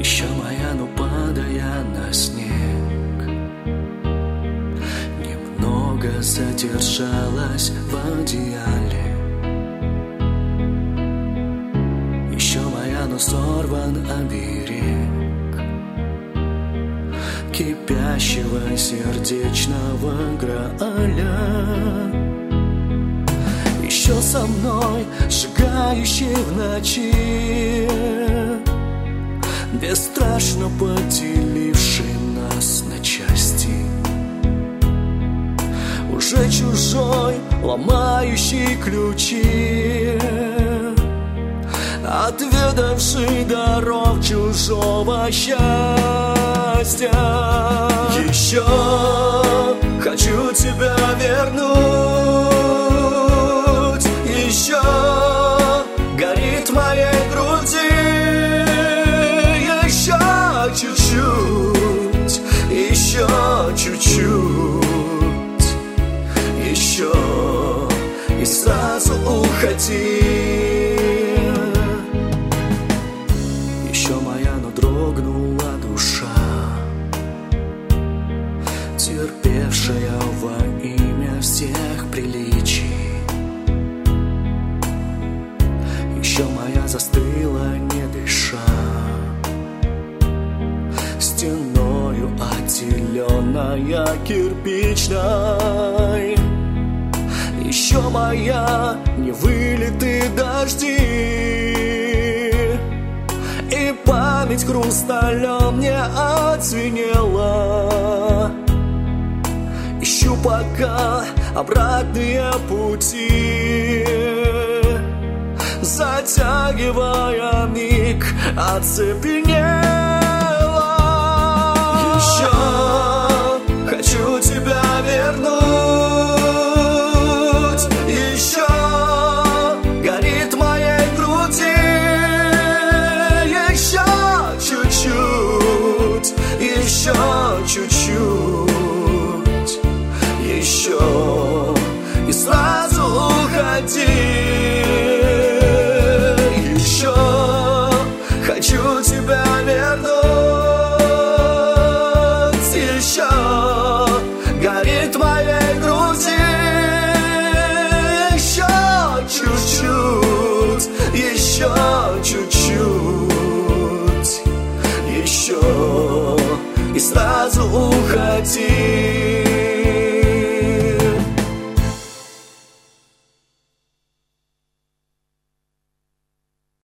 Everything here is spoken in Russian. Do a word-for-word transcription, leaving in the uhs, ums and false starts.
Еще моя, ну падая на снег, немного задержалась в одеяле. Еще моя, но сорван оберег кипящего сердечного грааля. Еще со мной, шагающий в ночи, бесстрашно поделивший нас на части, уже чужой, ломающий ключи, отведавший даров чужого счастья. Еще хочу тебя вернуть, еще горит в моей груди, еще чуть-чуть, еще чуть-чуть, еще и сразу уходи. Еще моя, но дрогнула душа, терпевшая во имя всех приличий. Еще моя застыла, не дыша, стеною отделенная кирпичной. Еще моя, не вылиты дожди, и память хрусталем не оцвенела. Ищу пока обратные пути, затягивая миг оцепенела. Еще хочу тебя вернуть, еще горит в моей груди, еще чуть-чуть, еще чуть-чуть, еще и сразу уходи. Еще хочу тебя вернуть, еще горит в моей груди, еще чуть-чуть, еще чуть-чуть, еще и сразу уходи.